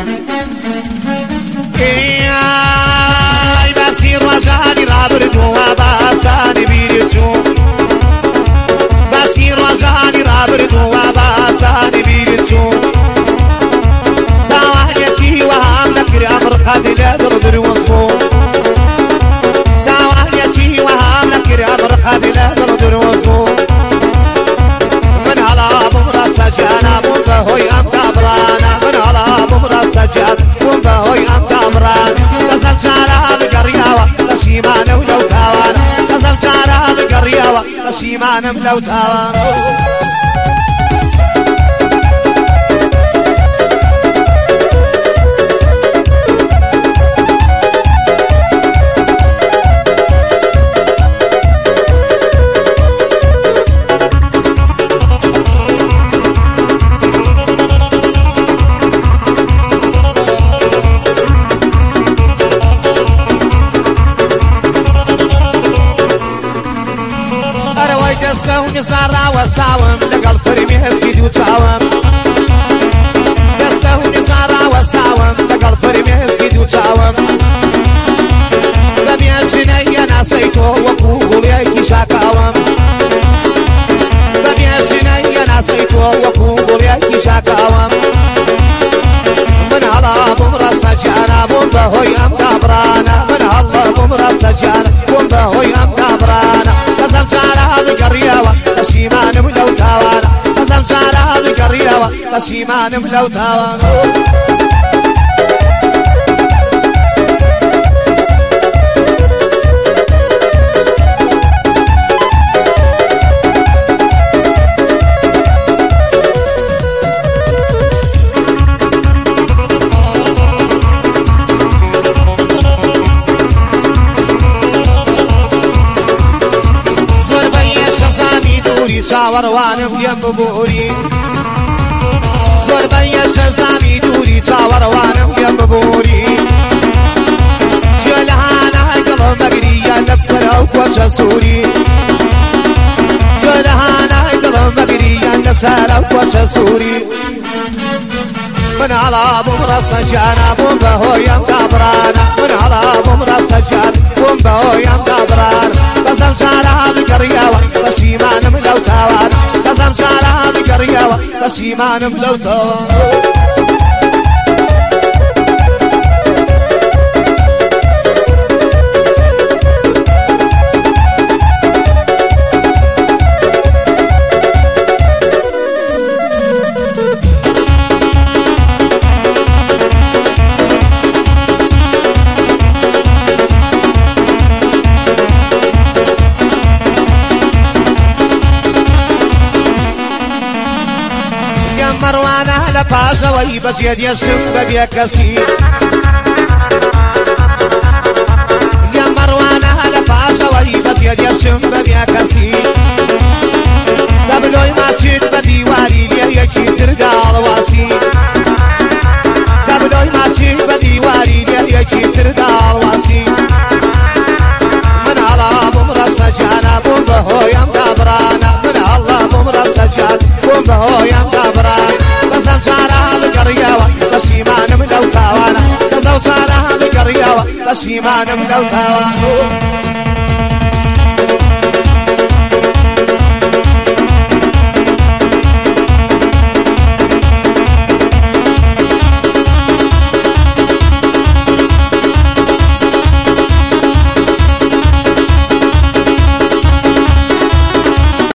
اي بسير وجاني رابرد وباساني بيرتو بسير وجاني رابرد وباساني بيرتو تاوهليتي وهم لك امر قاتل دردر وصبو تاوهليتي وهم لك امر قاتل دردر وصبو من على بمرا سجانا بوبهوي ام كابرانا من على بمرا سجانا بوبهوي ام كابرانا قسم شارع بقرياوة قشيمان ولو تاوانا قسم شارع بقرياوة قشيمان ولو تاوانا دسوني زارا وساوم لقل فرمي هسكي وتاوم دسوني زارا وساوم لقل فرمي هسكي وتاوم ببيعشني انا سيتو وقول ياكي شاكاوم ببيعشني انا سيتو وقول ياكي شاكاوم من على بمرا سجانا بومبهوي ام كابرانا من على بمرا سجانا بومبهوي ام كابرانا قسم شارع بقرياوة قشيمان ولو تاوانا قسم شارع بقرياوة قشيمان ولو تاوانا شاور وانم يم بوري زور بيا شزامي دوري شاور وانم يم بوري جلهانا قلب مقريا نكسر وش سوري جلهانا قلب مقريا نكسر وش سوري من على بمرا سجانا بومبهو يم كابرانا من على بمرا سجانا بومبهو يم كابرانا قسم شارع بقرياوة قشيمان ملو تاوانا قسم شارع بقرياوة قشيمان ملو تاوانا مروانة لباشا ويبس يد يشم بيا كسير يا مروانة لباشا ويبس يد يشم بيا كسير قبلوي ما تشد بديواري ليه يشي ترقال واسي قبلوي ما تشد بديواري ليه يشي ترقال واسي من على بمرا سجانا بومبهو يم كابرانا من الله بمرا سجانا بومبهو يم كابرانا قسم شارع بقرياوة قشيمان ملو تاوانا قسم شارع بقرياوة قشيمان ملو تاوانا